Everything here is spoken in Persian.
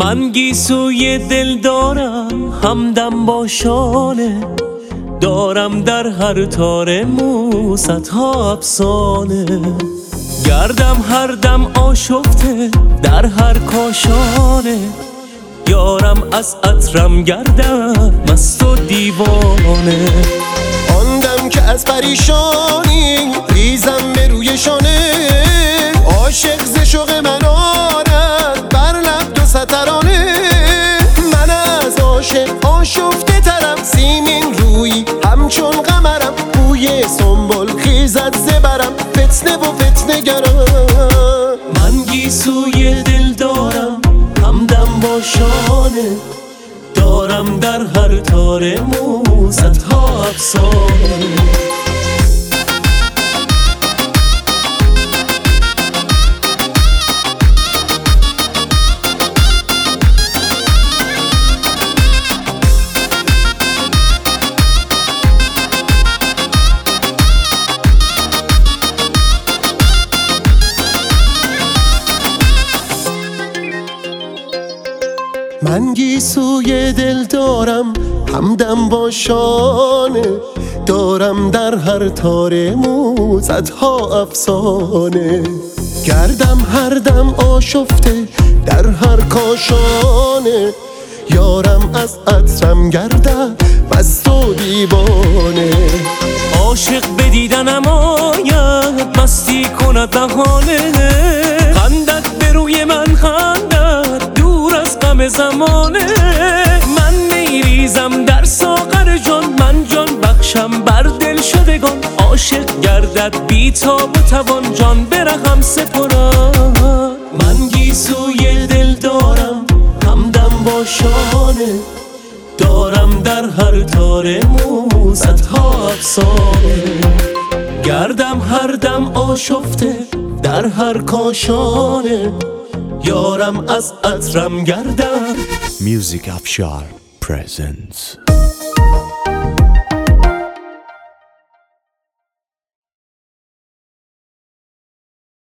من گیسوی دل دارم همدم با شانه، دارم در هر تار مو صدها افسانه. گردم هر دم آشفته در هر کاشانه، یارم از عطرم گردم مست و دیوانه. آن دم که از پریشانی ریزم به روی شانه، عاشق ز شوق من آرد بر لب دو سترانه. من از عاشق آشفته ترم، سیمین روی همچون قمرم، بوی سنبل خیزد زبرم، فتنه و فتنه گرم. من گیسوی دل دارم همدم با شانه، دارم در هر تار مو صدها افسانه. من گیسوی دل دارم همدم با شانه، دارم در هر تار مو صدها افسانه. گردم هر دم آشفته در هر کاشانه، یارم از عطرم گردد مست و دیوانه. عاشق به دیدنم آید مستی کند بهانه، خندد به روی من خندد دور از غم زمانه. من میریزم در ساغر جان، من جان بخشم بر دل شدگان. عاشق گردد بی تاب و توان، جان به رقم سپرم. من گیسوی دل دارم همدم با شانه، دارم در هر تار مو صدها افسانه. گردم هر دم آشفته در هر کاشانه، یارم از عطرم گردد. Music Afshar presents